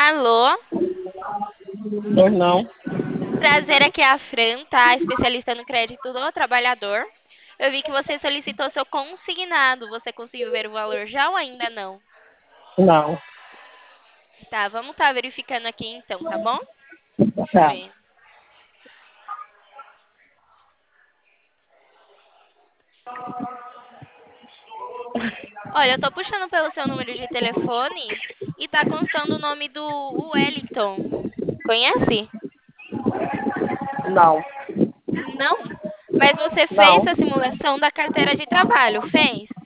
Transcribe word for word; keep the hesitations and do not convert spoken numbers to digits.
Alô, Pois não. prazer, aqui é a Fran, tá? Especialista no crédito do trabalhador. Eu vi que você solicitou seu consignado. Você conseguiu ver o valor já ou ainda não? Não. Tá, vamos estar verificando aqui então, tá bom? Deixa eu Tá. ver. Olha, eu tô puxando pelo seu número de telefone e tá constando o nome do Wellington. Conhece? Não. Não. Mas você fez Não. a simulação da carteira de trabalho, fez?